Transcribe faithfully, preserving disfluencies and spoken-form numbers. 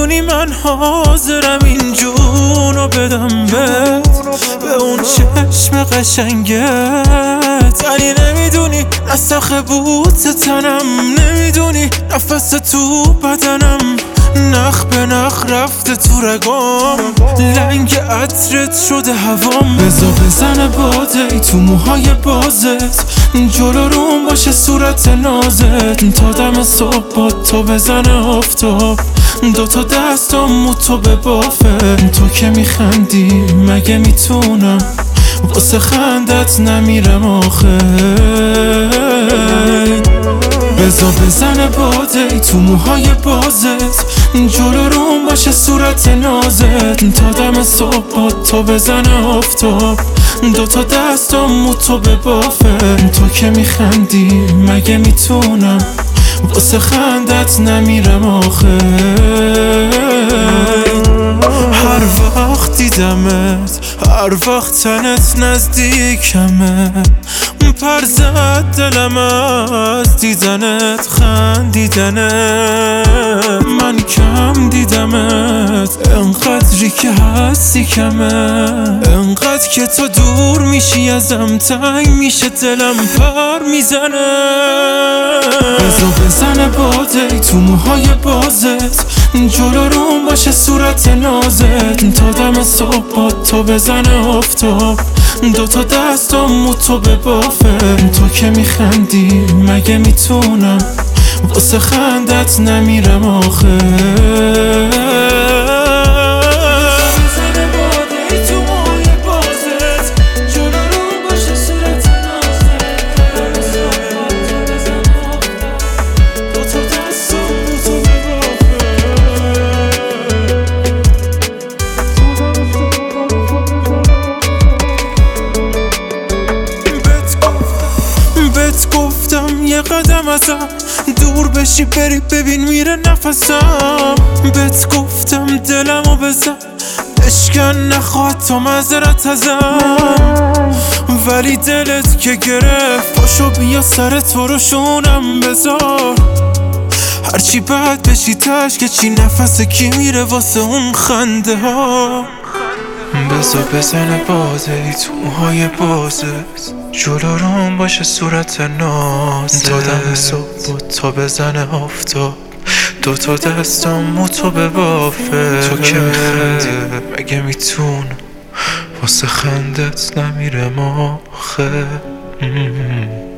میدونی من حاضرم این جونو بدم بهت، به اون چشم قشنگت. ولی نمیدونی نسخ بوت تنم، نمیدونی نفس تو بدنم، نخ به نخ رفته تو رگام، لنگ عطرت شده هوام. بزا بزنه باده ای تو موهای بازت، جلو روم باشه صورت نازت، تا دم صبح با تو بزنه آفتاب، دوتا دستم تو به بافه. تو که میخندی مگه میتونم واسه خندت نمیرم آخه. بزا بزنه باده ای تو موهای بازت، جلو روم باشه صورت نازت، تا دم صبح با تو بزنه آفتاب، دوتا دستم تو به بافه. تو که میخندی مگه میتونم واسه خندت نمیرم آخه. هر وقت دیدمت، هر وقت تنت نزدیکمه، پر زد دلم از دیدنت، خندیدنت. من کم دیدمت، انقدری که هستی کمه، انقدر که تو دور میشی ازم تنگ میشه دلم پر میزنه. بزا بزنه باده ای تو موهای بازت، جلو روم باشه صورت نازت، تا دم صبح با تو بزنه آفتاب، دوتا دستم تو به بافه. تو که میخندی مگه میتونم واسه خندت نمیرم آخه. یه قدم ازم دور بشی بری ببین میره نفسم. بهت گفتم دلمو بزن بشکن، نخواد تا معذرت ازم، ولی دلت که گرفت پاشو بیا سر تو رو شونم بذار. هرچی بد بشی تش که چی نفس کی میره واسه اون خنده ها. بزا بزنه باده ای تو موهای بازت، جلو روم باشه صورت نازت، تا دم صبح تا بزنه آفتاب، دوتا دستم تو به بافه. تو که میخندی مگه میتونم واسه خندت نمیرم آخه.